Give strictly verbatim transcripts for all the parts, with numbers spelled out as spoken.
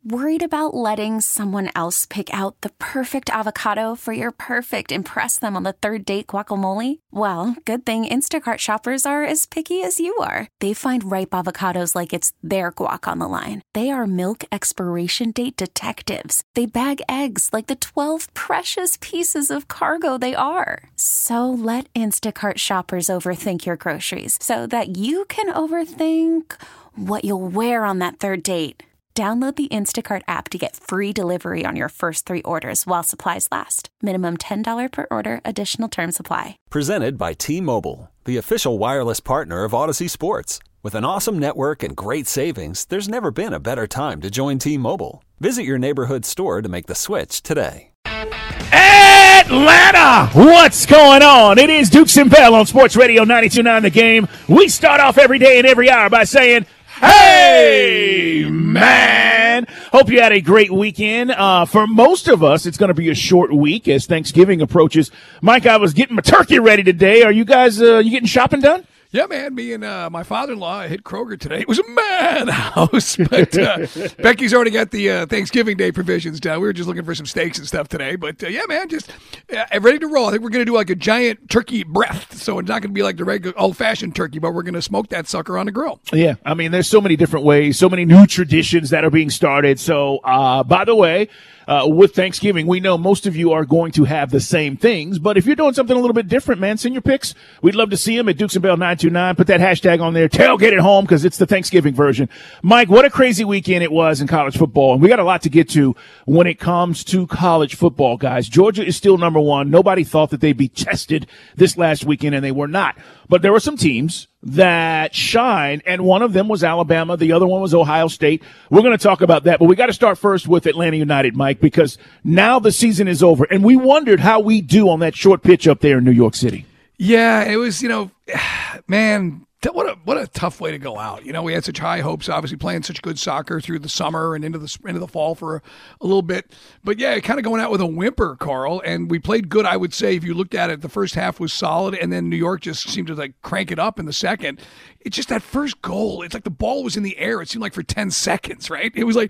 Worried about letting someone else pick out the perfect avocado for your perfect impress them on the third date guacamole? Well, good thing Instacart shoppers are as picky as you are. They find ripe avocados like it's their guac on the line. They are milk expiration date detectives. They bag eggs like the twelve precious pieces of cargo they are. So let Instacart shoppers overthink your groceries so that you can overthink what you'll wear on that third date. Download the Instacart app to get free delivery on your first three orders while supplies last. Minimum ten dollars per order. Additional terms apply. Presented by T-Mobile, the official wireless partner of Odyssey Sports. With an awesome network and great savings, there's never been a better time to join T-Mobile. Visit your neighborhood store to make the switch today. Atlanta, what's going on? It is Dukes and Bell on Sports Radio ninety-two point nine The Game. We start off every day and every hour by saying, hey, man. Hope you had a great weekend. Uh, for most of us, it's going to be a short week as Thanksgiving approaches. Mike, I was getting my turkey ready today. Are you guys, uh, you getting shopping done? Yeah, man, me and uh, my father-in-law hit Kroger today. It was a madhouse, but uh, Becky's already got the uh, Thanksgiving Day provisions done. We were just looking for some steaks and stuff today, but uh, yeah, man, just uh, ready to roll. I think we're going to do like a giant turkey breast, so it's not going to be like the regular old-fashioned turkey, but we're going to smoke that sucker on the grill. Yeah, I mean, there's so many different ways, so many new traditions that are being started. So, uh, by the way, Uh, with Thanksgiving, we know most of you are going to have the same things, but if you're doing something a little bit different, man, send your pics. We'd love to see them at Dukes and Bell nine two nine. Put that hashtag on there. Tailgate at home because it's the Thanksgiving version. Mike, what a crazy weekend it was in college football, and we got a lot to get to when it comes to college football, guys. Georgia is still number one. Nobody thought that they'd be tested this last weekend, and they were not. But there were some teams that shined, and one of them was Alabama. The other one was Ohio State. We're going to talk about that, but we got to start first with Atlanta United, Mike, because now the season is over, and we wondered how we do on that short pitch up there in New York City. Yeah, it was, you know, man, what a what a tough way to go out. You know, we had such high hopes, obviously playing such good soccer through the summer and into the into the fall for a, a little bit. But yeah, kind of going out with a whimper, Carl. And we played good, I would say. If you looked at it, the first half was solid, and then New York just seemed to like crank it up in the second. It's just that first goal. It's like the ball was in the air. It seemed like for ten seconds, right? It was like,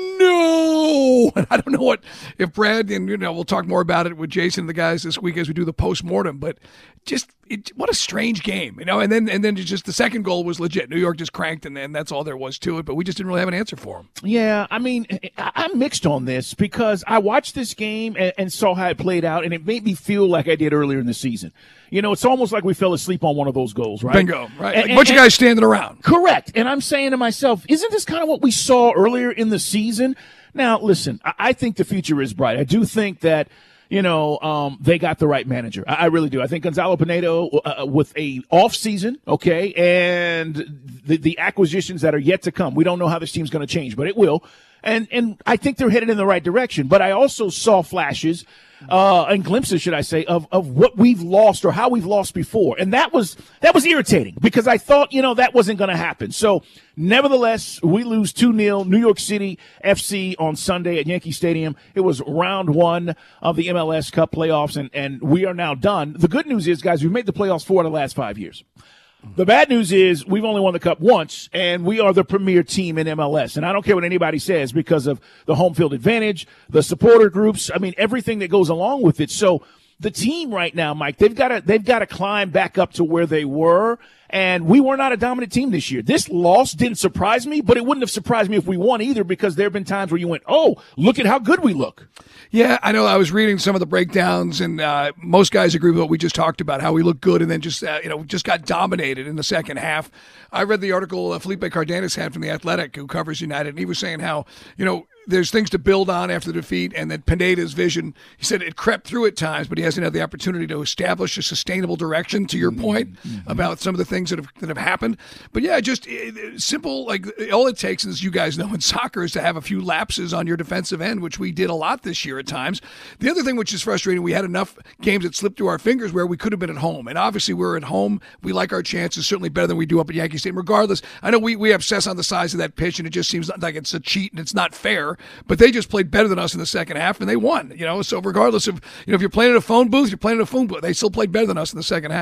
no. And I don't know what, if Brad, and you know, we'll talk more about it with Jason and the guys this week as we do the post-mortem, but just, it, what a strange game, you know? And then, and then just the second goal was legit. New York just cranked, and then that's all there was to it, but we just didn't really have an answer for him. Yeah, I mean, I'm mixed on this because I watched this game and, and saw how it played out, and it made me feel like I did earlier in the season. You know, it's almost like we fell asleep on one of those goals, right? Bingo, right. And, like a bunch of guys standing around. Correct. And I'm saying to myself, isn't this kind of what we saw earlier in the season? Now, listen, I, I think the future is bright. I do think that, you know, um, they got the right manager. I, I really do. I think Gonzalo Pinedo uh, with a off season, okay, and the, the acquisitions that are yet to come. We don't know how this team's going to change, but it will. And and I think they're headed in the right direction. But I also saw flashes uh, and glimpses, should I say, of, of what we've lost or how we've lost before. And that was that was irritating because I thought, you know, that wasn't going to happen. So nevertheless, we lose two nil New York City F C on Sunday at Yankee Stadium. It was round one of the M L S Cup playoffs, and, and we are now done. The good news is, guys, we've made the playoffs four of the last five years. The bad news is we've only won the Cup once, and we are the premier team in M L S. And I don't care what anybody says because of the home field advantage, the supporter groups, I mean, everything that goes along with it. So the team right now, Mike, they've got to they've got to climb back up to where they were. And we were not a dominant team this year. This loss didn't surprise me, but it wouldn't have surprised me if we won either because there have been times where you went, oh, look at how good we look. Yeah, I know. I was reading some of the breakdowns, and uh, most guys agree with what we just talked about, how we look good and then just, uh, you know, just got dominated in the second half. I read the article uh, Felipe Cardenas had from The Athletic, who covers United, and he was saying how, you know, there's things to build on after the defeat, and that Pineda's vision, he said it crept through at times, but he hasn't had the opportunity to establish a sustainable direction, to your point, mm-hmm. about some of the things that have that have happened. But yeah, just it, simple, like all it takes, as you guys know in soccer, is to have a few lapses on your defensive end, which we did a lot this year at times. The other thing which is frustrating, we had enough games that slipped through our fingers where we could have been at home. And obviously we're at home. We like our chances certainly better than we do up at Yankee Stadium. Regardless, I know we, we obsess on the size of that pitch, and it just seems like it's a cheat and it's not fair. But they just played better than us in the second half, and they won. You know, so regardless of, you know, if you're playing in a phone booth, you're playing in a phone booth. They still played better than us in the second half.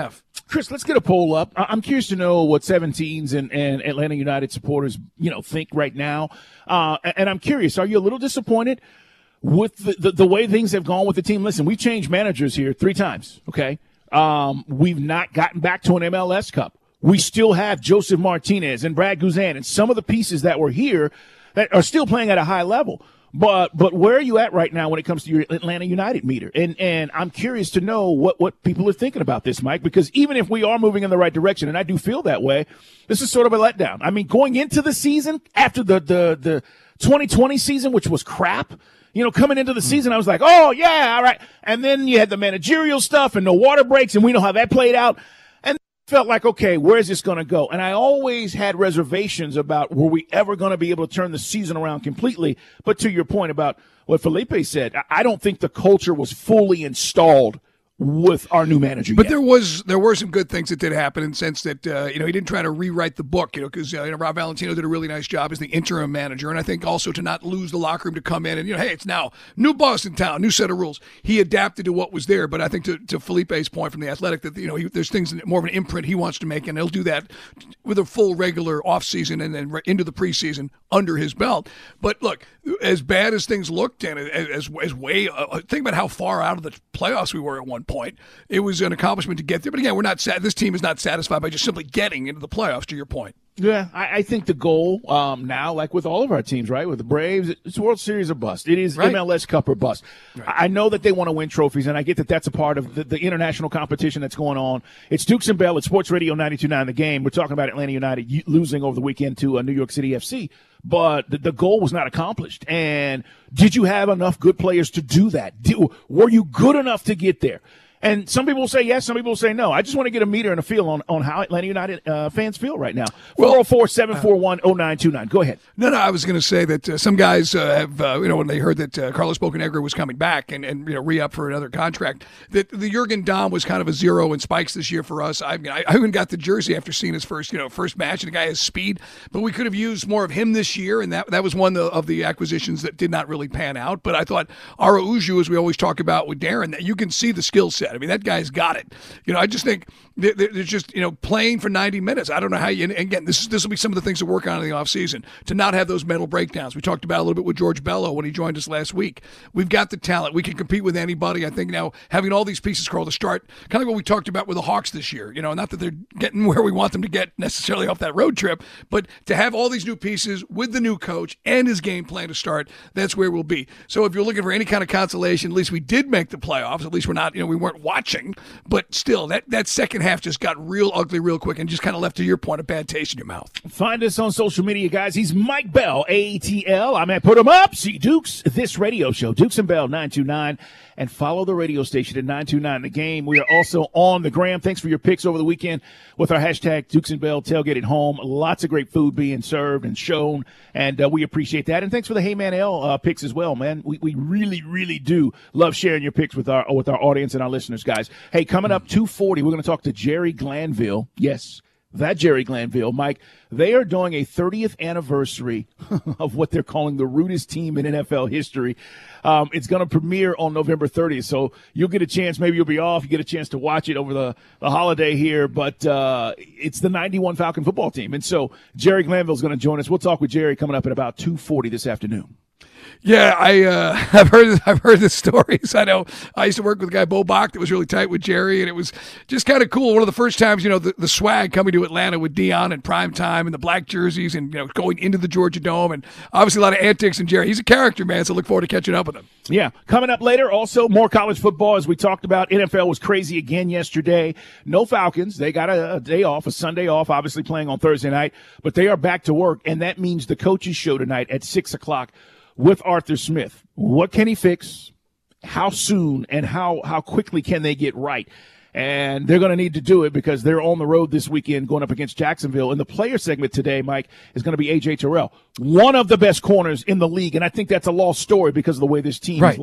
Chris, let's get a poll up. I'm curious to know what seventeens and, and Atlanta United supporters, you know, think right now. Uh, and I'm curious, are you a little disappointed with the, the, the way things have gone with the team? Listen, we've changed managers here three times, okay? Um, we've not gotten back to an M L S Cup. We still have Joseph Martinez and Brad Guzan and some of the pieces that were here that are still playing at a high level. But but where are you at right now when it comes to your Atlanta United meter? And and I'm curious to know what, what people are thinking about this, Mike, because even if we are moving in the right direction, and I do feel that way, this is sort of a letdown. I mean, going into the season, after the the, the twenty twenty season, which was crap, you know, coming into the season, I was like, oh, yeah, all right. And then you had the managerial stuff and no water breaks, and we know how that played out. Felt like, okay, where's this going to go? And I always had reservations about were we ever going to be able to turn the season around completely. But to your point about what Felipe said, I don't think the culture was fully installed with our new manager But yet. there was there were some good things that did happen in the sense that, uh, you know, he didn't try to rewrite the book, you know, because, uh, you know, Rob Valentino did a really nice job as the interim manager. And I think also to not lose the locker room to come in and, you know, hey, it's now new boss in town, new set of rules. He adapted to what was there. But I think to, to Felipe's point from The Athletic that, you know, he, there's things, more of an imprint he wants to make, and he'll do that with a full regular offseason and then re- into the preseason under his belt. But look, as bad as things looked and as, as way, uh, think about how far out of the playoffs we were at one point. It was an accomplishment to get there. But again, we're not sad. This team is not satisfied by just simply getting into the playoffs, to your point. Yeah, I, I think the goal um, now, like with all of our teams, right, with the Braves, it's World Series or bust. It is right. M L S Cup or bust. Right. I know that they want to win trophies, and I get that that's a part of the, the international competition that's going on. It's Dukes and Bell at Sports Radio ninety-two point nine The Game. We're talking about Atlanta United losing over the weekend to uh, New York City F C, but the, the goal was not accomplished. And did you have enough good players to do that? Did, were you good enough to get there? And some people will say yes, some people will say no. I just want to get a meter and a feel on, on how Atlanta United uh, fans feel right now. four oh four, seven four one, oh nine two nine. Go ahead. No, no, I was going to say that uh, some guys uh, have, uh, you know, when they heard that uh, Carlos Bocanegra was coming back and, and you know, re-up for another contract, that the Jurgen Damm was kind of a zero in spikes this year for us. I mean, I, I even got the jersey after seeing his first, you know, first match, and the guy has speed, but we could have used more of him this year, and that that was one of the acquisitions that did not really pan out. But I thought Araujo, as we always talk about with Darren, that you can see the skill set. I mean, that guy's got it. You know, I just think there's just, you know, playing for ninety minutes. I don't know how you, and again, this is, this will be some of the things to work on in the offseason, to not have those mental breakdowns. We talked about a little bit with George Bello when he joined us last week. We've got the talent. We can compete with anybody. I think now having all these pieces, Carl, to start, kind of what we talked about with the Hawks this year, you know, not that they're getting where we want them to get necessarily off that road trip, but to have all these new pieces with the new coach and his game plan to start, that's where we'll be. So if you're looking for any kind of consolation, at least we did make the playoffs. At least we're not, you know, we weren't watching. But still, that, that second half just got real ugly real quick and just kind of left, to your point, a bad taste in your mouth. Find us on social media, guys. He's Mike Bell, A T L. I'm at Put 'em Up. See Dukes, this radio show, Dukes and Bell nine two nine. And follow the radio station at nine two nine The Game. We are also on the gram. Thanks for your picks over the weekend with our hashtag Dukes and Bell Tailgate at Home. Lots of great food being served and shown, and uh, we appreciate that. And thanks for the Hey Man L uh, picks as well, man. We we really, really do love sharing your picks with our with our audience and our listeners, guys. Hey, coming up two forty, we're going to talk to Jerry Glanville. Yes, that Jerry Glanville. Mike, they are doing a thirtieth anniversary of what they're calling the rudest team in N F L history. Um, it's going to premiere on November thirtieth, so you'll get a chance. Maybe you'll be off. You get a chance to watch it over the, the holiday here, but uh, it's the ninety-one Falcon football team. And so Jerry Glanville is going to join us. We'll talk with Jerry coming up at about two forty this afternoon. Yeah, I, uh, I've heard I've heard the stories. I know I used to work with a guy, Bo Bach, that was really tight with Jerry, and it was just kind of cool. One of the first times, you know, the, the swag coming to Atlanta with Deion and prime time and the black jerseys and, you know, going into the Georgia Dome, and obviously a lot of antics. And Jerry, he's a character, man, so look forward to catching up with him. Yeah, coming up later, also more college football, as we talked about. N F L was crazy again yesterday. No Falcons. They got a, a day off, a Sunday off, obviously playing on Thursday night, but they are back to work, and that means the coaches show tonight at six o'clock. With Arthur Smith. What can he fix? How soon and how, how quickly can they get right? And they're going to need to do it because they're on the road this weekend going up against Jacksonville. And the player segment today, Mike, is going to be A J Terrell, one of the best corners in the league. And I think that's a lost story because of the way this team right. has lost.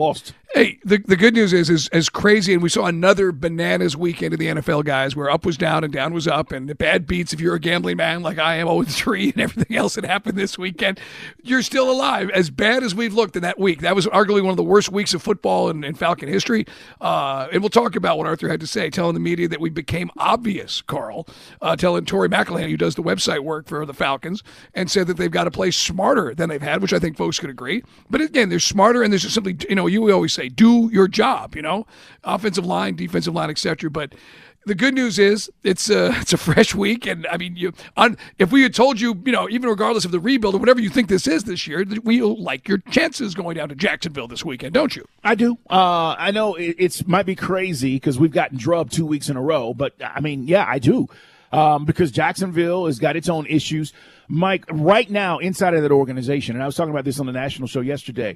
Hey, the the good news is, is as crazy, and we saw another bananas weekend of the N F L guys where up was down and down was up, and the bad beats if you're a gambling man like I am, oh and three, and everything else that happened this weekend, you're still alive. As bad as we've looked in that week, that was arguably one of the worst weeks of football in, in Falcon history. Uh, and we'll talk about what Arthur had to say, telling the media that we became obvious, Carl, uh, telling Tori McElhaney, who does the website work for the Falcons, and said that they've got to play smarter than they've had, which I think folks could agree. But again, they're smarter, and there's just simply, you know, you always say, do your job, you know, offensive line, defensive line, et cetera. But the good news is it's a, it's a fresh week. And I mean, you on, if we had told you, you know, even regardless of the rebuild or whatever you think this is this year, we like your chances going down to Jacksonville this weekend, don't you? I do. Uh, I know it it's, might be crazy because we've gotten drubbed two weeks in a row, but I mean, yeah, I do. Um, because Jacksonville has got its own issues. Mike, right now inside of that organization, and I was talking about this on the national show yesterday,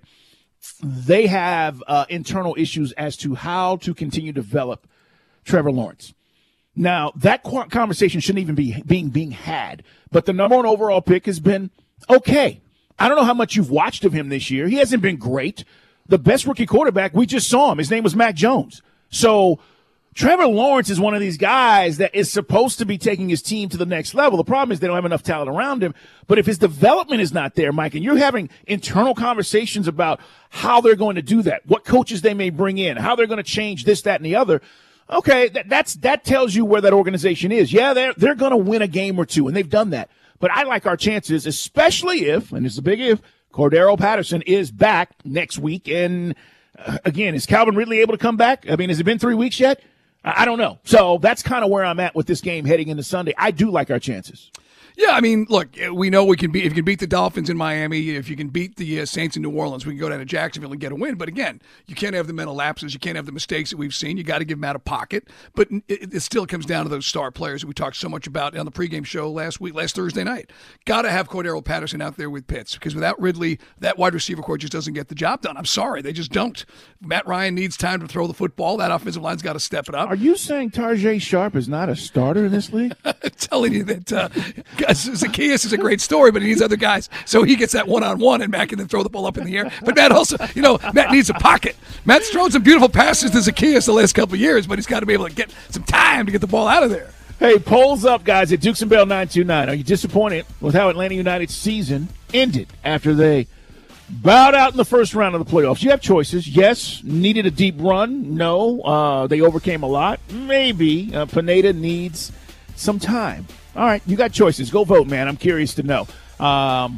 they have uh, internal issues as to how to continue to develop Trevor Lawrence. Now, that conversation shouldn't even be being being had, but the number one overall pick has been okay. I don't know how much you've watched of him this year. He hasn't been great. The best rookie quarterback, we just saw him. His name was Mac Jones. So Trevor Lawrence is one of these guys that is supposed to be taking his team to the next level. The problem is they don't have enough talent around him. But if his development is not there, Mike, and you're having internal conversations about how they're going to do that, what coaches they may bring in, how they're going to change this, that, and the other, okay, that, that's that tells you where that organization is. Yeah, they're they're going to win a game or two, and they've done that. But I like our chances, especially if, and it's a big if, Cordero Patterson is back next week. And uh, again, is Calvin Ridley able to come back? I mean, has it been three weeks yet? I don't know. So that's kind of where I'm at with this game heading into Sunday. I do like our chances. Yeah, I mean, look, we know we can beat, if you can beat the Dolphins in Miami, if you can beat the uh, Saints in New Orleans, we can go down to Jacksonville and get a win. But again, you can't have the mental lapses. You can't have the mistakes that we've seen. You got to give them out of pocket. But it, it still comes down to those star players that we talked so much about on the pregame show last week, last Thursday night. Got to have Cordero Patterson out there with Pitts, because without Ridley, that wide receiver core just doesn't get the job done. I'm sorry, they just don't. Matt Ryan needs time to throw the football. That offensive line's got to step it up. Are you saying Tajay Sharp is not a starter in this league? I'm telling you that uh, Zacchaeus is a great story, but he needs other guys. So he gets that one-on-one, and Matt can then throw the ball up in the air. But Matt also, you know, Matt needs a pocket. Matt's thrown some beautiful passes to Zacchaeus the last couple of years, but he's got to be able to get some time to get the ball out of there. Hey, polls up, guys, at Dukes and Bell nine two nine. Are you disappointed with how Atlanta United's season ended after they bowed out in the first round of the playoffs? You have choices. Yes, needed a deep run. No, uh, they overcame a lot. Maybe uh, Pineda needs some time. All right, you got choices. Go vote, man. I'm curious to know. Um,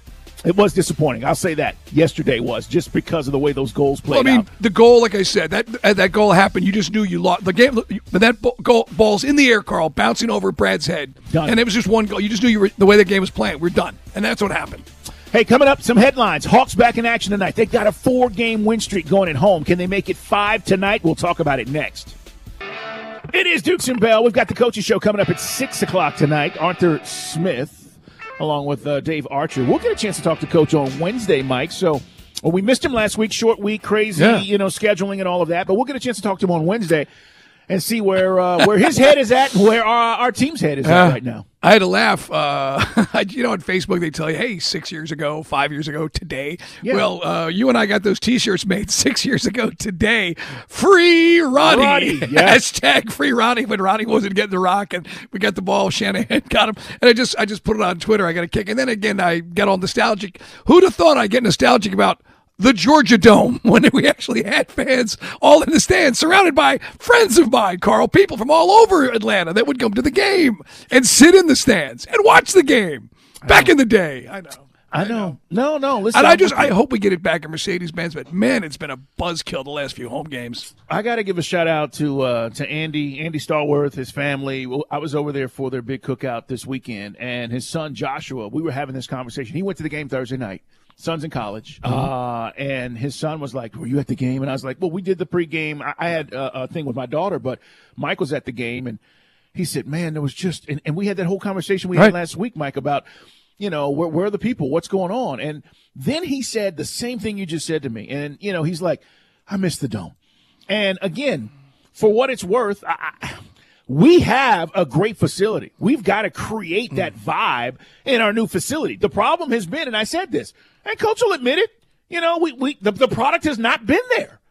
it was disappointing. I'll say that. Yesterday was, just because of the way those goals played out. Well, I mean, out. the goal, like I said, that that goal happened. You just knew you lost the game. But that goal, ball's in the air, Carl, bouncing over Brad's head, done. And it was just one goal. You just knew you were the way the game was playing. We're done, and that's what happened. Hey, coming up, some headlines. Hawks back in action tonight. They've got a four-game win streak going at home. Can they make it five tonight? We'll talk about it next. It is Dukes and Bell. We've got the Coaches Show coming up at six o'clock tonight. Arthur Smith, along with uh, Dave Archer. We'll get a chance to talk to Coach on Wednesday, Mike. So well, we missed him last week, short week, crazy, yeah. you know, scheduling and all of that. But we'll get a chance to talk to him on Wednesday and see where uh, where his head is at and where our, our team's head is uh, at right now. I had to laugh. Uh, you know, on Facebook, they tell you, hey, six years ago, five years ago, today. Yeah. Well, uh, you and I got those T-shirts made six years ago today. Free Ronnie. Ronnie yeah. Hashtag free Ronnie when Ronnie wasn't getting the rock, and we got the ball. Shanahan got him. And I just I just put it on Twitter. I got a kick. And then again, I got all nostalgic. Who'd have thought I'd get nostalgic about the Georgia Dome when we actually had fans all in the stands, surrounded by friends of mine, Carl, people from all over Atlanta that would come to the game and sit in the stands and watch the game back in the day. I know. I know. I know. No, no. Listen, and I just I hope we get it back in Mercedes-Benz, but man, it's been a buzzkill the last few home games. I got to give a shout out to uh, to Andy, Andy Stallworth, his family. I was over there for their big cookout this weekend, and his son Joshua. We were having this conversation. He went to the game Thursday night. Son's in college, mm-hmm. uh, and his son was like, were you at the game? And I was like, well, we did the pregame. I, I had a, a thing with my daughter, but Mike was at the game, and he said, man, there was just and, – and we had that whole conversation we right. had last week, Mike, about, you know, where, where are the people? What's going on? And then he said the same thing you just said to me. And, you know, he's like, I miss the Dome. And, again, for what it's worth, I, I, we have a great facility. We've got to create that vibe in our new facility. The problem has been, and I said this, and Coach will admit it, you know, we, we the, the product has not been there.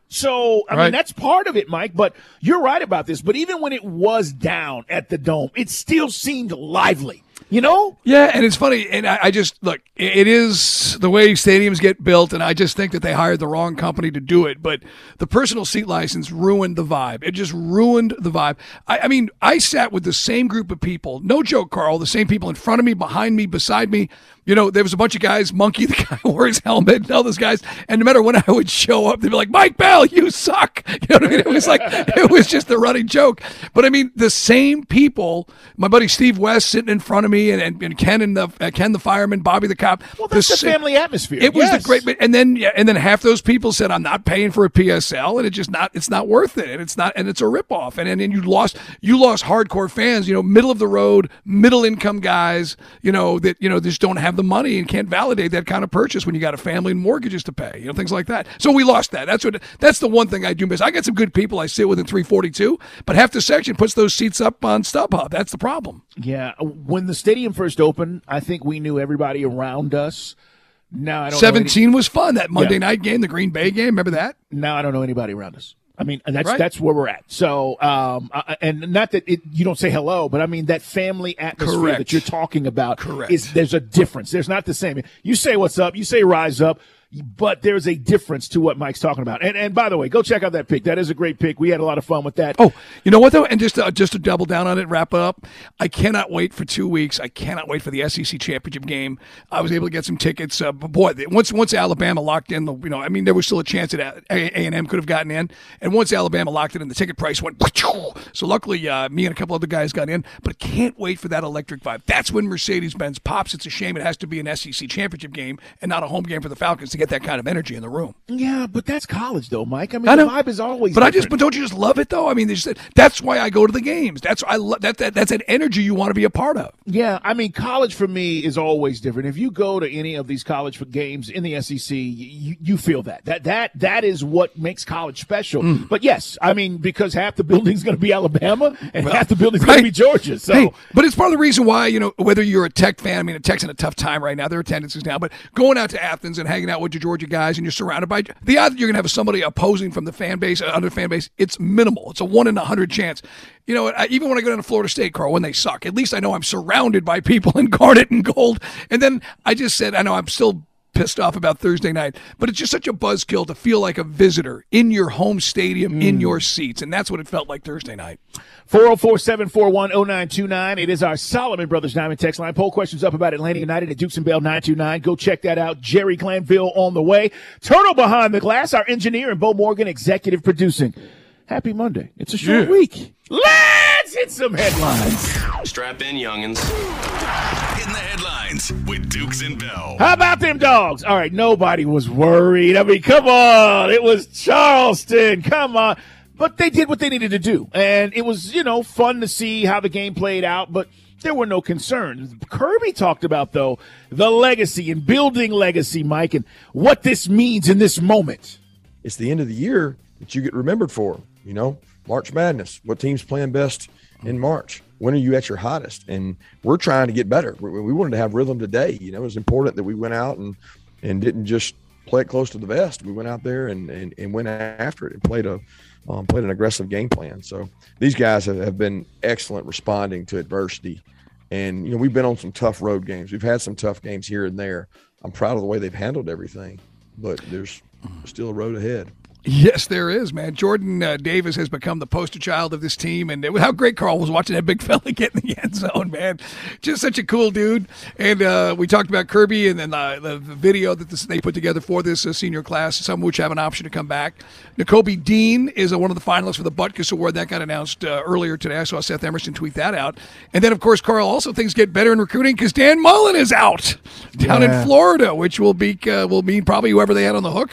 So, I Right. mean, that's part of it, Mike, but you're right about this. But even when it was down at the Dome, it still seemed lively, you know? Yeah, and it's funny, and I, I just, look, it, it is the way stadiums get built, and I just think that they hired the wrong company to do it, but the personal seat license ruined the vibe. It just ruined the vibe. I, I mean, I sat with the same group of people, no joke, Carl, the same people in front of me, behind me, beside me. You know, there was a bunch of guys, Monkey, the guy who wore his helmet, and all those guys. And no matter when I would show up, they'd be like, Mike Bell, you suck. You know what I mean? It was like, it was just a running joke. But I mean, the same people, my buddy Steve West sitting in front of me, and, and, and Ken and the uh, Ken the fireman, Bobby the cop. Well, that's the, the family atmosphere. It was yes. the great, and then yeah, and then half those people said, I'm not paying for a P S L, and it's just not, it's not worth it, and it's not, and it's a ripoff. And and then you lost, you lost hardcore fans, you know, middle of the road, middle income guys, you know, that, you know, just don't have the money and can't validate that kind of purchase when you got a family and mortgages to pay, you know, things like that. So we lost that. That's what. That's the one thing I do miss. I got some good people I sit with in three forty-two, but half the section puts those seats up on StubHub. That's the problem. Yeah, when the stadium first opened, I think we knew everybody around us. Now I don't. Seventeen know any- was fun. That Monday yeah. night game, the Green Bay game. Remember that? Now I don't know anybody around us. I mean, and that's Right. that's where we're at. So, um, uh, and not that it, you don't say hello, but I mean that family atmosphere Correct. that you're talking about. Correct. Is there's a difference. There's not the same. You say what's up. You say rise up. But there's a difference to what Mike's talking about. And and by the way, go check out that pick. That is a great pick. We had a lot of fun with that. Oh, you know what, though? And just to, just to double down on it, wrap up, I cannot wait for two weeks. I cannot wait for the S E C championship game. I was able to get some tickets. Uh, but boy, once once Alabama locked in, the you know, I mean, there was still a chance that A and M could have gotten in. And once Alabama locked it in, the ticket price went. So luckily, uh, me and a couple other guys got in. But can't wait for that electric vibe. That's when Mercedes-Benz pops. It's a shame it has to be an S E C championship game and not a home game for the Falcons to get that kind of energy in the room. Yeah, but that's college, though, Mike. I mean, I the know. vibe is always But I different. just, but don't you just love it though? I mean, there's, that's why I go to the games. That's I love that, that. That's an energy you want to be a part of. Yeah, I mean, college for me is always different. If you go to any of these college games in the S E C, you, you feel that. That that that is what makes college special. Mm. But yes, I mean, because half the building's going to be Alabama and Well, half the building's right. going to be Georgia. So, Hey, but it's part of the reason why, you know, whether you're a Tech fan, I mean, Tech's in a tough time right now. Their attendance is down, but going out to Athens and hanging out with your Georgia guys and you're surrounded by the odds that you're going to have somebody opposing from the fan base, uh, other fan base, it's minimal. It's a one in a hundred chance. You know, I, even when I go down to Florida State, Carl, when they suck, at least I know I'm surrounded by people in garnet and gold. And then I just said, I know I'm still pissed off about Thursday night, but it's just such a buzzkill to feel like a visitor in your home stadium, mm. in your seats. And that's what it felt like Thursday night. four oh four, seven four one, oh nine two nine. It is our Solomon Brothers Diamond text line. Poll questions up about Atlanta United at Dukes and Bell nine two nine. Go check that out. Jerry Glanville on the way. Turtle behind the glass, our engineer, and Bo Morgan executive producing. Happy Monday. It's a short Yeah. week. Let's hit some headlines. Strap in, youngins. Hitting the headlines with Dukes and Bell. How about them dogs? All right, nobody was worried. I mean, come on. It was Charleston. Come on. But they did what they needed to do. And it was, you know, fun to see how the game played out, but there were no concerns. Kirby talked about, though, the legacy and building legacy, Mike, and what this means in this moment. It's the end of the year that you get remembered for, you know, March Madness, what team's playing best in March? When are you at your hottest? And we're trying to get better. We, we wanted to have rhythm today. You know, it was important that we went out and, and didn't just play it close to the vest. We went out there and, and, and went after it and played a um, played an aggressive game plan. So these guys have, have been excellent responding to adversity. And, you know, we've been on some tough road games. We've had some tough games here and there. I'm proud of the way they've handled everything, but there's still a road ahead. Yes, there is, man. Jordan uh, Davis has become the poster child of this team, and it, how great Carl was watching that big fella get in the end zone, man. Just such a cool dude. And uh, we talked about Kirby and then uh, the, the video that this, they put together for this uh, senior class, some of which have an option to come back. Nakobe Dean is uh, one of the finalists for the Butkus Award. That got announced uh, earlier today. I saw Seth Emerson tweet that out. And then, of course, Carl, also things get better in recruiting because Dan Mullen is out down Yeah. in Florida, which will be uh, will mean probably whoever they had on the hook,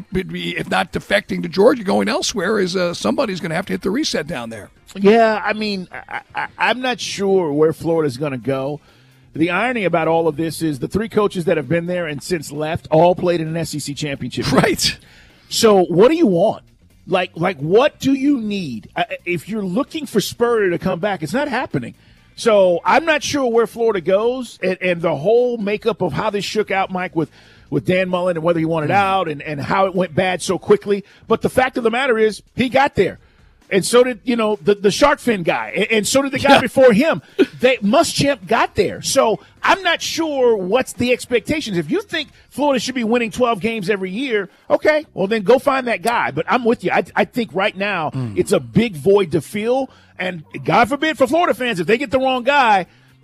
if not defecting to Georgia, going elsewhere, is uh, somebody's going to have to hit the reset down there. Yeah, I mean, I, I, I'm not sure where Florida's going to go. The irony about all of this is the three coaches that have been there and since left all played in an S E C championship. Right. So what do you want? Like, like what do you need? Uh, if you're looking for Spurrier to come back, it's not happening. So I'm not sure where Florida goes, and, and the whole makeup of how this shook out, Mike, with with Dan Mullen and whether he wanted out and, and how it went bad so quickly. But the fact of the matter is he got there. And so did, you know, the, the shark fin guy. And, and so did the guy yeah. before him. They Muschamp got there. So I'm not sure what's the expectations. If you think Florida should be winning twelve games every year, okay, well then go find that guy. But I'm with you. I, I think right now mm. it's a big void to fill. And God forbid for Florida fans, if they get the wrong guy,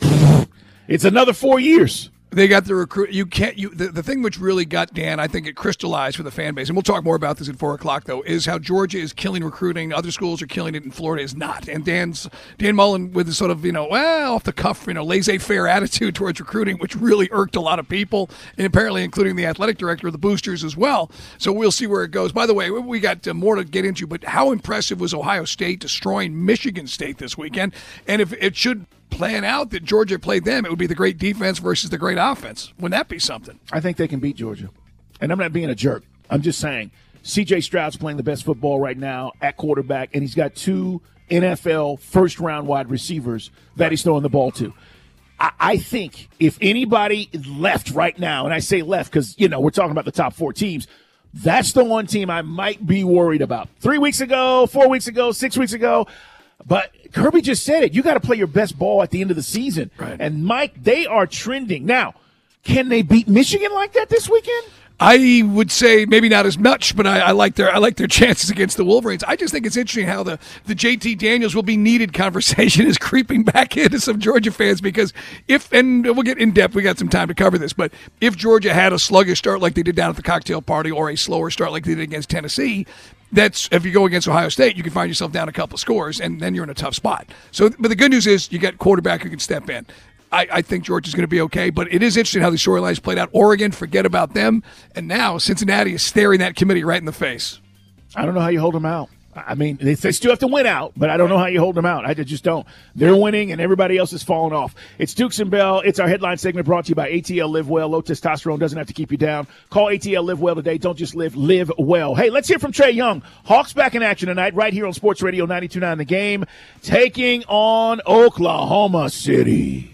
it's another four years. They got the recruit. You can't. You the, the thing which really got Dan, I think it crystallized for the fan base, and we'll talk more about this at four o'clock. Though, is how Georgia is killing recruiting. Other schools are killing it, and Florida is not. And Dan's Dan Mullen with this sort of you know well off the cuff you know laissez-faire attitude towards recruiting, which really irked a lot of people, and apparently including the athletic director of the Boosters as well. So we'll see where it goes. By the way, we got uh, more to get into, but how impressive was Ohio State destroying Michigan State this weekend? And if it should plan out that Georgia played them, it would be the great defense versus the great offense. Wouldn't that be something? I think they can beat Georgia. And I'm not being a jerk. I'm just saying C J Stroud's playing the best football right now at quarterback, and he's got two N F L first-round wide receivers that he's throwing the ball to. I, I think if anybody left right now, and I say left because, you know, we're talking about the top four teams, that's the one team I might be worried about. Three weeks ago, four weeks ago, six weeks ago, but Kirby just said it. You got to play your best ball at the end of the season. Right. And, Mike, they are trending. Now, can they beat Michigan like that this weekend? I would say maybe not as much, but I, I like their I like their chances against the Wolverines. I just think it's interesting how the, the J T Daniels will be needed conversation is creeping back into some Georgia fans because if, and we'll get in depth, we got some time to cover this, but if Georgia had a sluggish start like they did down at the cocktail party or a slower start like they did against Tennessee, that's if you go against Ohio State, you can find yourself down a couple of scores, and then you're in a tough spot. So, but the good news is you got quarterback who can step in. I, I think Georgia's going to be okay, but it is interesting how the storylines played out. Oregon, forget about them, and now Cincinnati is staring that committee right in the face. I don't know how you hold them out. I mean, they, they still have to win out, but I don't know how you hold them out. I just don't. They're winning, and everybody else is falling off. It's Dukes and Bell. It's our headline segment brought to you by A T L Live Well. Low testosterone doesn't have to keep you down. Call A T L Live Well today. Don't just live, live well. Hey, let's hear from Trae Young. Hawks back in action tonight right here on Sports Radio ninety-two point nine The Game, taking on Oklahoma City.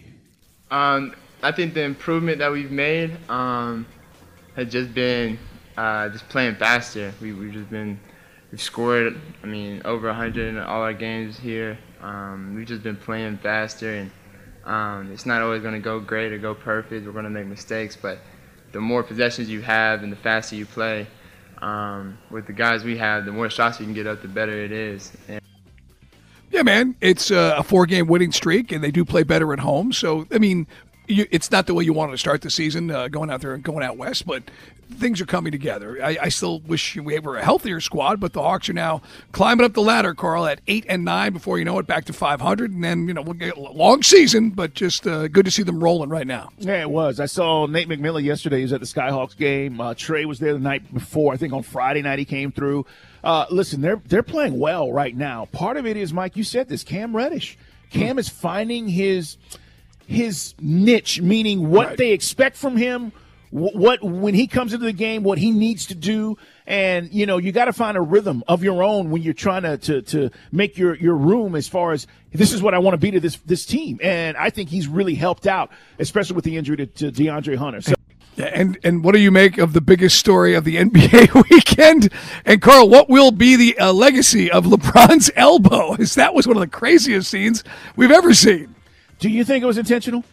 Um, I think the improvement that we've made um, has just been uh, just playing faster. We, we've just been We've scored, I mean, over one hundred in all our games here. Um, we've just been playing faster, and um, it's not always going to go great or go perfect. We're going to make mistakes, but the more possessions you have and the faster you play, um, with the guys we have, the more shots you can get up, the better it is. And yeah, man, it's a four-game winning streak, and they do play better at home. So, I mean, you, it's not the way you wanted to start the season, uh, going out there and going out west, but things are coming together. I, I still wish we were a healthier squad, but the Hawks are now climbing up the ladder, Carl, at eight and nine. Before you know it, back to five hundred, and then you know we'll get a long season, but just uh, good to see them rolling right now. Yeah, it was. I saw Nate McMillan yesterday. He was at the Skyhawks game. Uh, Trey was there the night before. I think on Friday night he came through. Uh, listen, they're they're playing well right now. Part of it is, Mike, you said this, Cam Reddish. Cam hmm. is finding his his niche, meaning what right. they expect from him. What when he comes into the game, what he needs to do, and you know you got to find a rhythm of your own when you're trying to, to to make your your room as far as this is what I want to be to this this team, and I think he's really helped out, especially with the injury to, to DeAndre Hunter. So. Yeah, and and what do you make of the biggest story of the N B A weekend? And Carl, what will be the uh, legacy of LeBron's elbow? As that was one of the craziest scenes we've ever seen. Do you think it was intentional?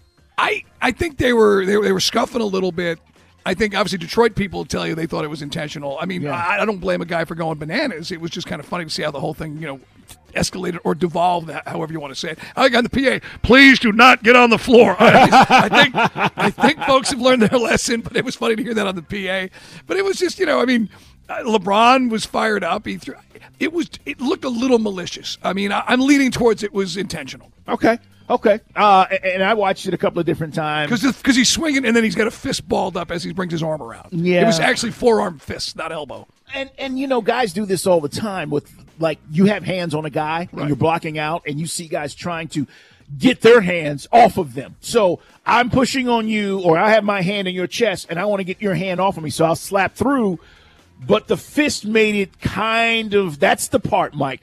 I, I think they were, they were they were scuffing a little bit. I think obviously Detroit people tell you they thought it was intentional. I mean, yeah. I, I don't blame a guy for going bananas. It was just kind of funny to see how the whole thing, you know, escalated or devolved, however you want to say it. I got the P A. Please do not get on the floor. I, I think I think folks have learned their lesson, but it was funny to hear that on the P A. But it was just, you know, I mean, LeBron was fired up. He threw. It was. It looked a little malicious. I mean, I, I'm leaning towards it was intentional. Okay. Okay, uh, and I watched it a couple of different times. Because he's swinging, and then he's got a fist balled up as he brings his arm around. Yeah. It was actually forearm fist, not elbow. And, and you know, guys do this all the time with, like, you have hands on a guy, and right. you're blocking out, and you see guys trying to get their hands off of them. So I'm pushing on you, or I have my hand in your chest, and I want to get your hand off of me, so I'll slap through. But the fist made it kind of – that's the part, Mike.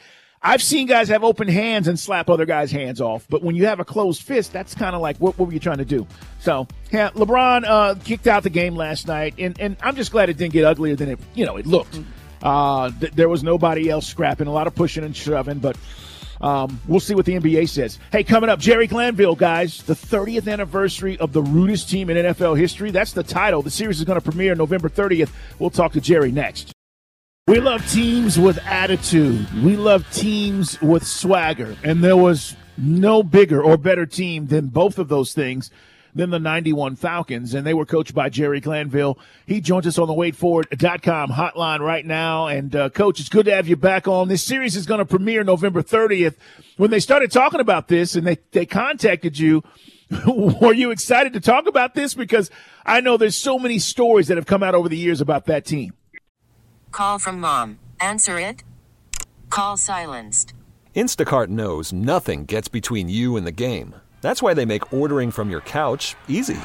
I've seen guys have open hands and slap other guys' hands off, but when you have a closed fist, that's kind of like, what, what were you trying to do? So, yeah, LeBron uh, kicked out the game last night, and, and I'm just glad it didn't get uglier than it, you know, it looked. Uh, th- there was nobody else scrapping, a lot of pushing and shoving, but um, we'll see what the N B A says. Hey, coming up, Jerry Glanville, guys, the thirtieth anniversary of the rudest team in N F L history. That's the title. The series is going to premiere November thirtieth. We'll talk to Jerry next. We love teams with attitude. We love teams with swagger. And there was no bigger or better team than both of those things than the ninety-one Falcons. And they were coached by Jerry Glanville. He joins us on the wait forward dot com hotline right now. And, uh, Coach, it's good to have you back on. This series is going to premiere November thirtieth. When they started talking about this and they, they contacted you, were you excited to talk about this? Because I know there's so many stories that have come out over the years about that team. Call from mom. Answer it. Call silenced. Instacart knows nothing gets between you and the game. That's why they make ordering from your couch easy.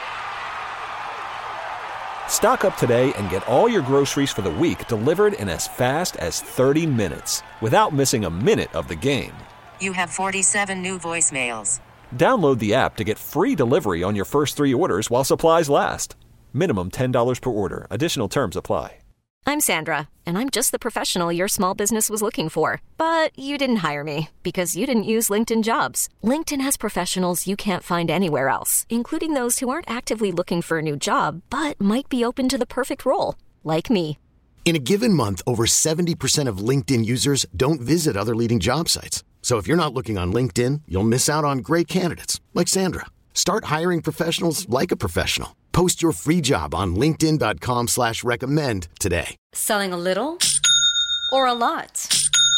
Stock up today and get all your groceries for the week delivered in as fast as thirty minutes without missing a minute of the game. You have forty-seven new voicemails. Download the app to get free delivery on your first three orders while supplies last. Minimum ten dollars per order. Additional terms apply. I'm Sandra, and I'm just the professional your small business was looking for. But you didn't hire me because you didn't use LinkedIn Jobs. LinkedIn has professionals you can't find anywhere else, including those who aren't actively looking for a new job, but might be open to the perfect role, like me. In a given month, over seventy percent of LinkedIn users don't visit other leading job sites. So if you're not looking on LinkedIn, you'll miss out on great candidates, like Sandra. Start hiring professionals like a professional. Post your free job on linkedin.com slash recommend today. Selling a little or a lot?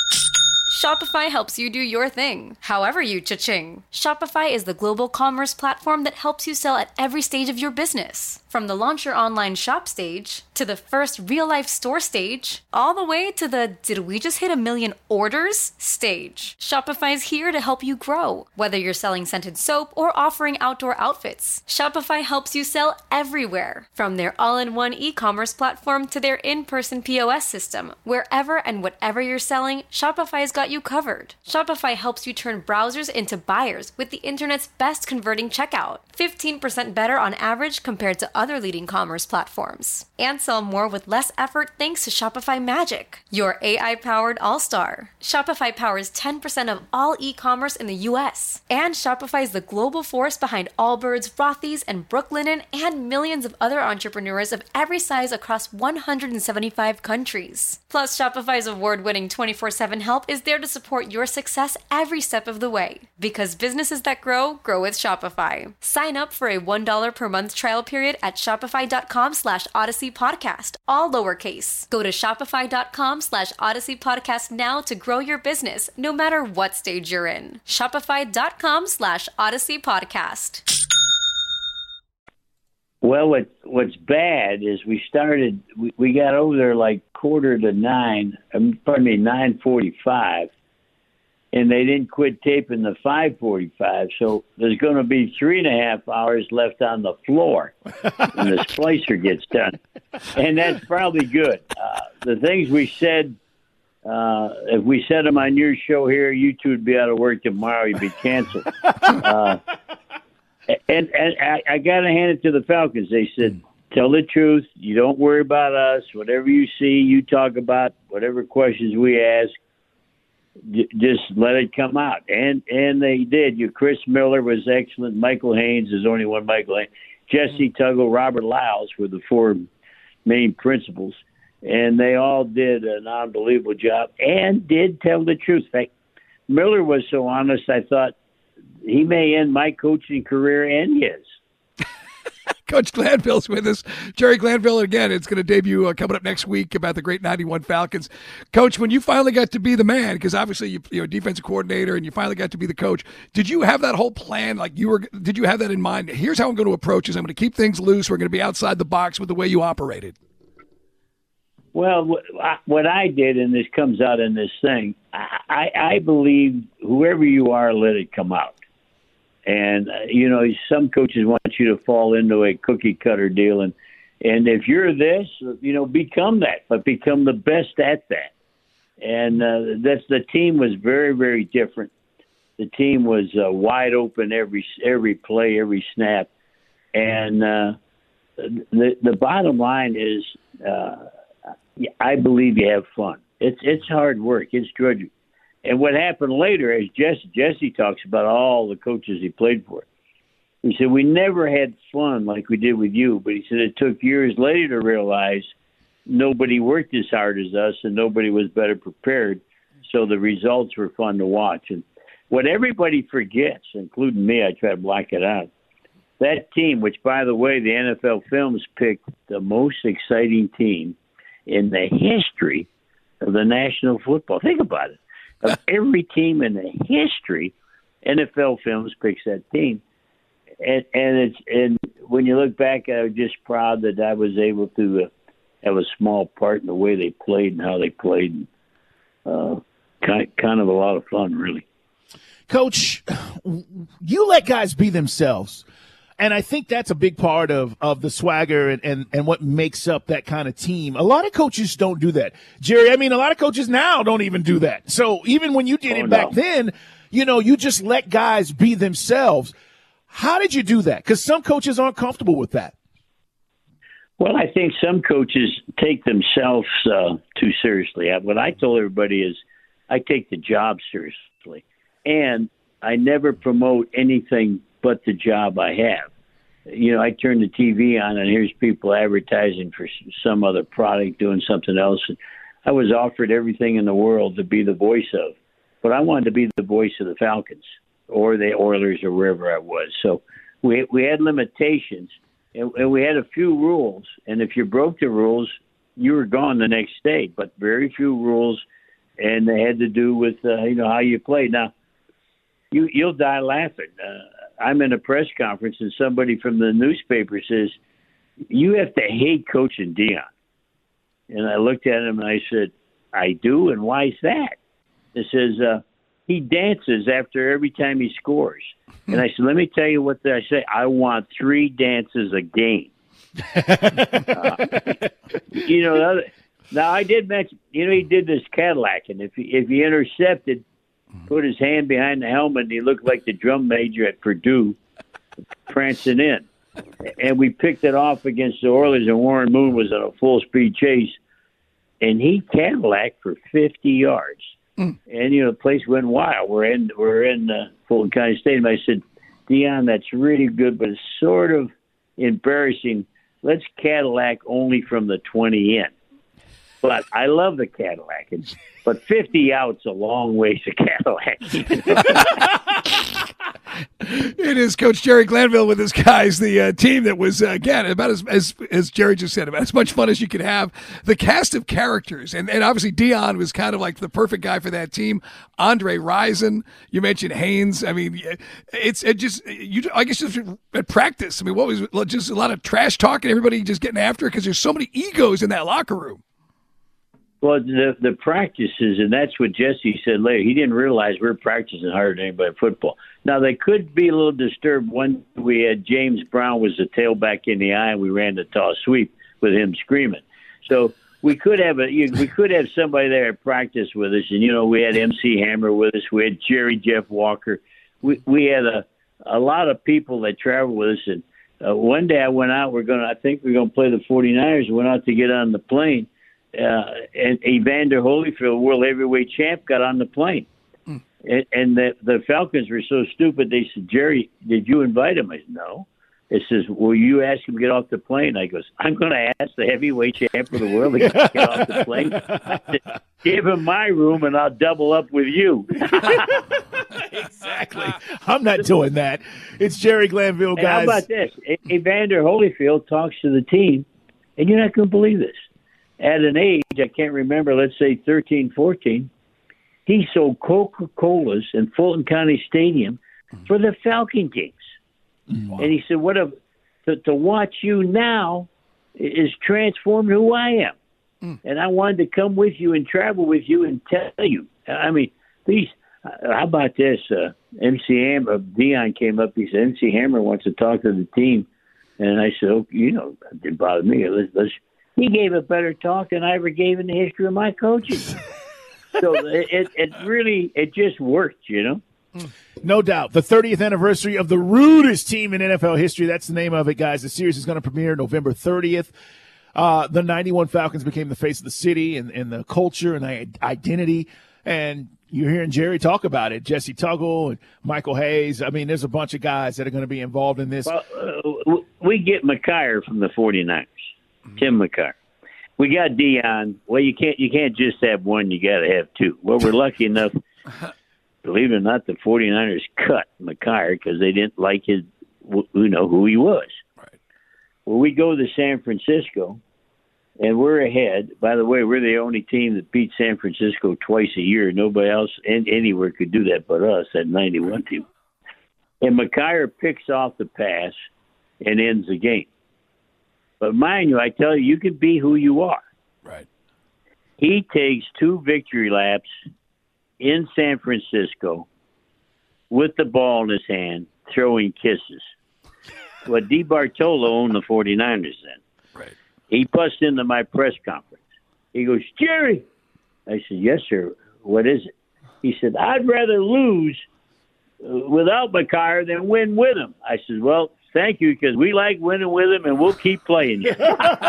Shopify helps you do your thing, however you cha-ching. Shopify is the global commerce platform that helps you sell at every stage of your business. From the launch your online shop stage, to the first real-life store stage, all the way to the did we just hit a million orders stage. Shopify's here to help you grow. Whether you're selling scented soap or offering outdoor outfits, Shopify helps you sell everywhere. From their all-in-one e-commerce platform to their in-person P O S system, wherever and whatever you're selling, Shopify's got you covered. Shopify helps you turn browsers into buyers with the internet's best converting checkout. fifteen percent better on average compared to other leading commerce platforms. And sell more with less effort thanks to Shopify Magic, your A I-powered all-star. Shopify powers ten percent of all e-commerce in the U S. And Shopify is the global force behind Allbirds, Rothy's, and Brooklinen, and millions of other entrepreneurs of every size across one hundred seventy-five countries. Plus, Shopify's award-winning twenty-four seven help is there to support your success every step of the way. Because businesses that grow, grow with Shopify. Sign up for a one dollar per month trial period at shopify.com slash Odyssey Podcast, all lowercase. Go to shopify.com slash Odyssey Podcast now to grow your business, no matter what stage you're in. Shopify.com slash Odyssey Podcast. Well, what, what's bad is we started, we, we got over there like quarter to nine, um, pardon me, nine forty-five, and they didn't quit taping the five forty-five, so there's going to be three and a half hours left on the floor when the splicer gets done. And that's probably good. Uh, the things we said, uh, if we said them on your show here, you two would be out of work tomorrow. You'd be canceled. Uh, and and I, I got to hand it to the Falcons. They said, tell the truth. You don't worry about us. Whatever you see, you talk about. Whatever questions we ask, just let it come out. And and they did. You, Chris Miller was excellent. Michael Haynes is only one Michael Haynes. Jesse Tuggle, Robert Lyles were the four main principals. And they all did an unbelievable job and did tell the truth. In fact, Miller was so honest, I thought he may end my coaching career and his. Coach Glanville's with us. Jerry Glanville, again, it's going to debut uh, coming up next week about the great ninety-one Falcons. Coach, when you finally got to be the man, because obviously you, you're a defensive coordinator and you finally got to be the coach, did you have that whole plan? Like you were, did you have that in mind? Here's how I'm going to approach this. I'm going to keep things loose. We're going to be outside the box with the way you operated. Well, what I did, and this comes out in this thing, I, I believe whoever you are, let it come out. And, uh, you know, some coaches want you to fall into a cookie cutter deal. And, and if you're this, you know, become that, but become the best at that. And uh, that's the team was very, very different. The team was uh, wide open every every play, every snap. And uh, the the bottom line is, uh, I believe you have fun. It's it's hard work. It's drudgery. And what happened later, as Jesse, Jesse talks about all the coaches he played for, he said, we never had fun like we did with you. But he said it took years later to realize nobody worked as hard as us and nobody was better prepared. So the results were fun to watch. And what everybody forgets, including me, I try to block it out, that team, which, by the way, the N F L Films picked the most exciting team in the history of the National Football. Think about it. Of every team in the history, N F L Films picks that team. And, and it's and when you look back, I'm just proud that I was able to uh, have a small part in the way they played and how they played. And, uh, kind, kind of a lot of fun, really. Coach, you let guys be themselves. And I think that's a big part of, of the swagger and, and, and what makes up that kind of team. A lot of coaches don't do that. Jerry, I mean, a lot of coaches now don't even do that. So even when you did oh, it back no. then, you know, you just let guys be themselves. How did you do that? Because some coaches aren't comfortable with that. Well, I think some coaches take themselves uh, too seriously. What I told everybody is I take the job seriously. And I never promote anything but the job I have. You know, I turn the T V on and here's people advertising for some other product, doing something else. I was offered everything in the world to be the voice of, but I wanted to be the voice of the Falcons or the Oilers or wherever I was. So we we had limitations and, and we had a few rules. And if you broke the rules, you were gone the next day. But very few rules, and they had to do with uh, you know how you played. Now, you you'll die laughing. Uh, I'm in a press conference and somebody from the newspaper says, you have to hate coaching Deion. And I looked at him and I said, I do, and why is that? It says, uh, he dances after every time he scores. And I said, let me tell you what I say. I want three dances a game. uh, you know, now I did mention, you know, he did this Cadillac, and if he, if he intercepted, put his hand behind the helmet, and he looked like the drum major at Purdue prancing in. And we picked it off against the Oilers, and Warren Moon was on a full-speed chase, and he Cadillac for fifty yards. Mm. And, you know, the place went wild. We're in we're in uh, Fulton County Stadium. I said, Deion, that's really good, but it's sort of embarrassing. Let's Cadillac only from the twenty in. But I love the Cadillac. It's, but fifty out's a long ways to Cadillac. It is Coach Jerry Glanville with his guys, the uh, team that was, uh, again, about as, as as Jerry just said, about as much fun as you could have. The cast of characters, and, and obviously Deion was kind of like the perfect guy for that team. Andre Rison, you mentioned Haynes. I mean, it's it just, you. I guess just at practice, I mean, what was just a lot of trash talking, everybody just getting after it because there's so many egos in that locker room. Well, the the practices, and that's what Jesse said later. He didn't realize we we're practicing harder than anybody in football. Now, they could be a little disturbed when we had James Brown was the tailback in the eye, and we ran the toss sweep with him screaming. So we could have a we could have somebody there at practice with us, and you know we had M C Hammer with us, we had Jerry Jeff Walker, we we had a a lot of people that traveled with us. And uh, one day I went out. We're gonna I think we're gonna play the forty-niners. Went out to get on the plane. Uh, and Evander Holyfield, world heavyweight champ, got on the plane. Mm. And, and the, the Falcons were so stupid, they said, Jerry, did you invite him? I said, no. It says, will you ask him to get off the plane? I goes, I'm going to ask the heavyweight champ of the world to get off the plane. I said, give him my room and I'll double up with you. Exactly. I'm not doing that. It's Jerry Glanville, guys. Hey, how about this? Evander Holyfield talks to the team, and you're not going to believe this. At an age, I can't remember, let's say thirteen, fourteen, he sold Coca-Colas in Fulton County Stadium for the Falcon games. Wow. And he said, "What a to, to watch you now is transformed who I am. Mm. And I wanted to come with you and travel with you and tell you." I mean, these, uh, how about this? Uh, M C Hammer, Deion came up, he said, M C Hammer wants to talk to the team. And I said, "Oh, you know, it didn't bother me. Let's, let's He gave a better talk than I ever gave in the history of my coaching." So it, it it really it just worked, you know. No doubt. The thirtieth anniversary of the rudest team in N F L history. That's the name of it, guys. The series is going to premiere November thirtieth. Uh, the ninety-one Falcons became the face of the city and, and the culture and the identity. And you're hearing Jerry talk about it. Jesse Tuggle and Michael Hayes. I mean, there's a bunch of guys that are going to be involved in this. Well, uh, we get McKyer from the forty-niners, Tim McKyer. We got Dion. Well, you can't you can't just have one. You got to have two. Well, we're lucky enough. Believe it or not, the forty-niners cut McKyer because they didn't like his, you know, who he was. Right. Well, we go to San Francisco, and we're ahead. By the way, we're the only team that beat San Francisco twice a year. Nobody else anywhere could do that but us, that ninety-one team. And McKyer picks off the pass and ends the game. But mind you, I tell you, you can be who you are. Right. He takes two victory laps in San Francisco with the ball in his hand, throwing kisses. Well, DeBartolo owned the forty-niners then. Right. He busts into my press conference. He goes, Jerry. I said, yes, sir. What is it? He said, I'd rather lose without McKyer than win with him. I said, well, thank you, because we like winning with him, and we'll keep playing you.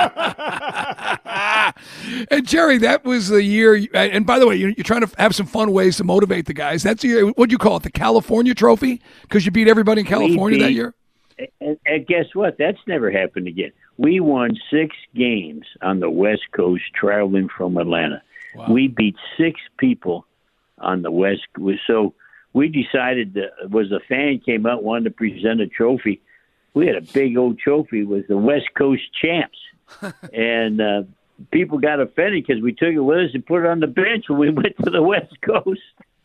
And, Jerry, that was the year – and, by the way, you're, you're trying to have some fun ways to motivate the guys. That's the year – what do you call it, the California Trophy? Because you beat everybody in California beat, that year? And, and guess what? That's never happened again. We won six games on the West Coast traveling from Atlanta. Wow. We beat six people on the West Coast. So we decided that was a fan came out wanted to present a trophy. We had a big old trophy with the West Coast champs. and uh, people got offended because we took it with us and put it on the bench when we went to the West Coast.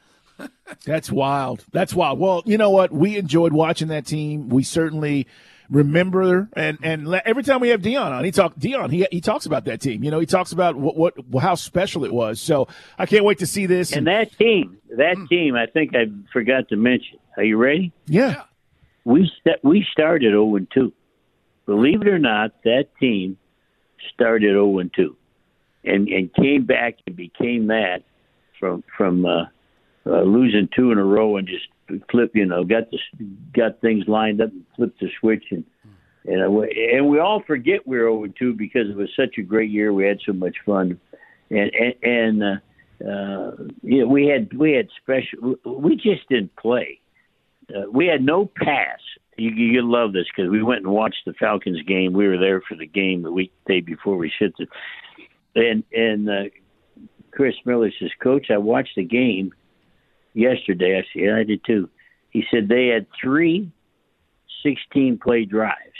That's wild. That's wild. Well, you know what? We enjoyed watching that team. We certainly remember, and and every time we have Dion on, he talk Dion. He he talks about that team. You know, he talks about what what how special it was. So I can't wait to see this. And, and that team, that mm. team, I think I forgot to mention. Are you ready? Yeah. We st- we started zero and two. Believe it or not, that team started zero and two, and and came back and became that from from. Uh, Uh, losing two in a row and just flip, you know, got the got things lined up and flipped the switch, and and, uh, and we all forget we were zero and two because it was such a great year. We had so much fun, and and, and uh, uh, you know, we had we had special. We just didn't play. Uh, we had no pass. You you love this because we went and watched the Falcons game. We were there for the game the week day before we shipped it, and and uh, Chris Miller says, Coach, I watched the game yesterday. I said, yeah, I did too. He said they had three sixteen-play drives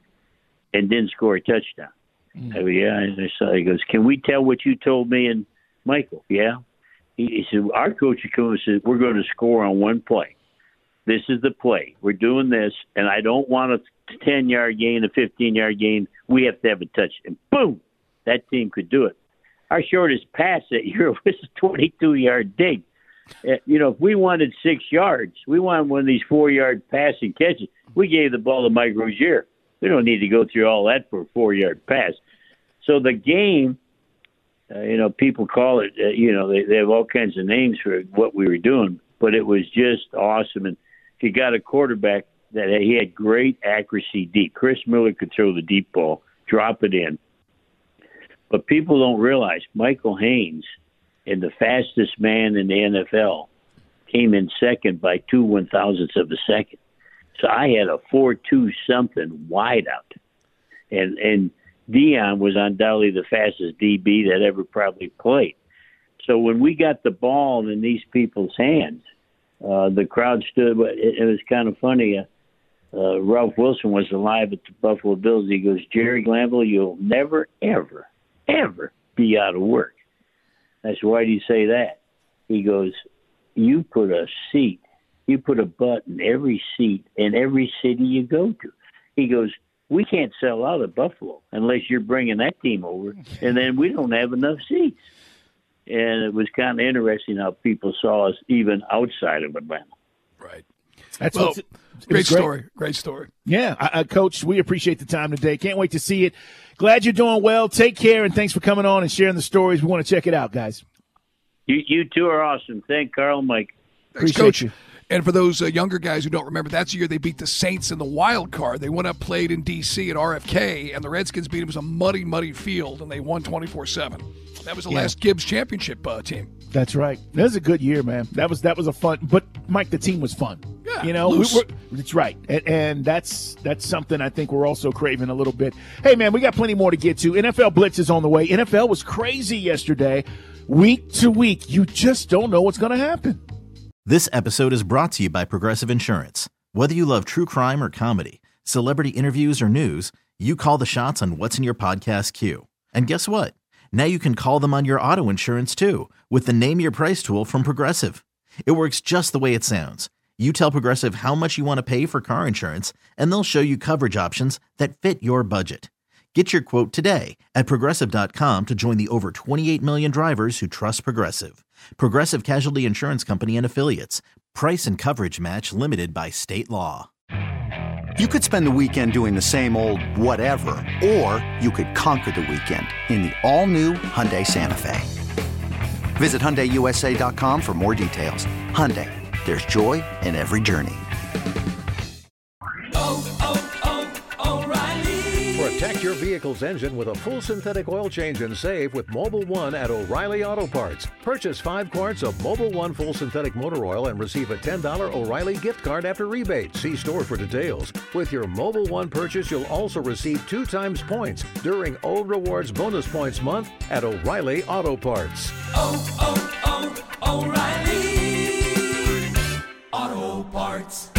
and didn't score a touchdown. Mm. I go, yeah, I saw. He goes, can we tell what you told me and Michael? Yeah. He, he said, our coach would come and said, we're going to score on one play. This is the play. We're doing this, and I don't want a ten-yard gain, a fifteen-yard gain. We have to have a touchdown. Boom! That team could do it. Our shortest pass that year was a twenty-two-yard dig. You know, if we wanted six yards, we wanted one of these four-yard passing catches. We gave the ball to Mike Rozier. We don't need to go through all that for a four-yard pass. So the game, uh, you know, people call it, uh, you know, they, they have all kinds of names for what we were doing, but it was just awesome. And if you got a quarterback that he had great accuracy deep, Chris Miller could throw the deep ball, drop it in. But people don't realize Michael Haynes, and the fastest man in the N F L, came in second by two one-thousandths of a second. So I had a four two something wide out. And and Dion was undoubtedly the fastest D B that ever probably played. So when we got the ball in these people's hands, uh, the crowd stood. It, it was kind of funny. Uh, uh, Ralph Wilson was alive at the Buffalo Bills. He goes, Jerry Glanville, you'll never, ever, ever be out of work. I said, why do you say that? He goes, you put a seat, you put a butt in every seat in every city you go to. He goes, we can't sell out of Buffalo unless you're bringing that team over, and then we don't have enough seats. And it was kind of interesting how people saw us even outside of Atlanta. Right. That's well, great, great story. Great story. Yeah, uh, Coach, we appreciate the time today. Can't wait to see it. Glad you're doing well. Take care, and thanks for coming on and sharing the stories. We want to check it out, guys. You you two are awesome. Thank Carl and Mike. Thanks, Appreciate Coach. you. And for those uh, younger guys who don't remember, that's the year they beat the Saints in the wild card. They went up, played in D C at R F K, and the Redskins beat them. It was a muddy, muddy field, and they won twenty-four seven. That was the Yeah. last Gibbs championship uh, team. That's right. That was a good year, man. That was that was a fun. But Mike, the team was fun. Yeah, you know, we loose. were, that's right, and, and that's that's something I think we're also craving a little bit. Hey, man, we got plenty more to get to. N F L Blitz is on the way. N F L was crazy yesterday. Week to week, you just don't know what's going to happen. This episode is brought to you by Progressive Insurance. Whether you love true crime or comedy, celebrity interviews or news, you call the shots on what's in your podcast queue. And guess what? Now you can call them on your auto insurance too with the Name Your Price tool from Progressive. It works just the way it sounds. You tell Progressive how much you want to pay for car insurance, and they'll show you coverage options that fit your budget. Get your quote today at Progressive dot com to join the over twenty-eight million drivers who trust Progressive. Progressive Casualty Insurance Company and Affiliates. Price and coverage match limited by state law. You could spend the weekend doing the same old whatever, or you could conquer the weekend in the all-new Hyundai Santa Fe. Visit Hyundai U S A dot com for more details. Hyundai, there's joy in every journey. Protect your vehicle's engine with a full synthetic oil change and save with Mobil one at O'Reilly Auto Parts. Purchase five quarts of Mobil one full synthetic motor oil and receive a ten dollars O'Reilly gift card after rebate. See store for details. With your Mobil one purchase, you'll also receive two times points during O Rewards Bonus Points Month at O'Reilly Auto Parts. Oh, oh, oh, O'Reilly Auto Parts.